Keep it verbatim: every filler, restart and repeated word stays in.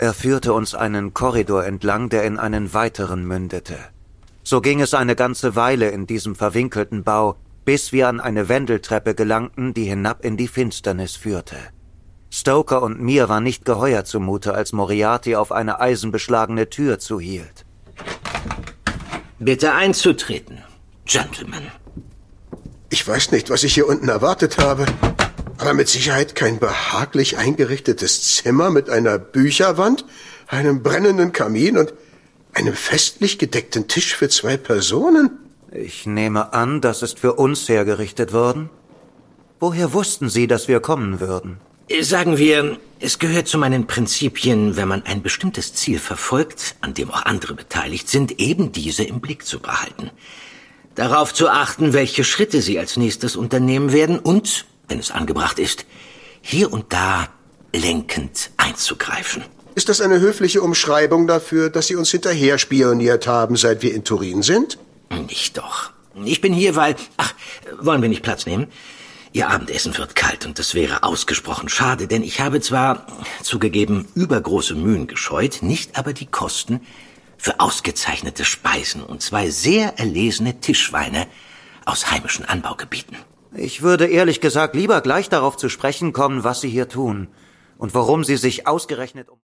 Er führte uns einen Korridor entlang, der in einen weiteren mündete. So ging es eine ganze Weile in diesem verwinkelten Bau, bis wir an eine Wendeltreppe gelangten, die hinab in die Finsternis führte. Stoker und mir war nicht geheuer zumute, als Moriarty auf eine eisenbeschlagene Tür zuhielt. Bitte einzutreten, Gentlemen. Ich weiß nicht, was ich hier unten erwartet habe, aber mit Sicherheit kein behaglich eingerichtetes Zimmer mit einer Bücherwand, einem brennenden Kamin und einem festlich gedeckten Tisch für zwei Personen. Ich nehme an, das ist für uns hergerichtet worden. Woher wussten Sie, dass wir kommen würden? Sagen wir, es gehört zu meinen Prinzipien, wenn man ein bestimmtes Ziel verfolgt, an dem auch andere beteiligt sind, eben diese im Blick zu behalten. Darauf zu achten, welche Schritte Sie als nächstes unternehmen werden und, wenn es angebracht ist, hier und da lenkend einzugreifen. Ist das eine höfliche Umschreibung dafür, dass Sie uns hinterher spioniert haben, seit wir in Turin sind? Nicht doch. Ich bin hier, weil... Ach, wollen wir nicht Platz nehmen? Ihr Abendessen wird kalt und das wäre ausgesprochen schade, denn ich habe zwar, zugegeben, übergroße Mühen gescheut, nicht aber die Kosten für ausgezeichnete Speisen und zwei sehr erlesene Tischweine aus heimischen Anbaugebieten. Ich würde ehrlich gesagt lieber gleich darauf zu sprechen kommen, was Sie hier tun und warum Sie sich ausgerechnet um...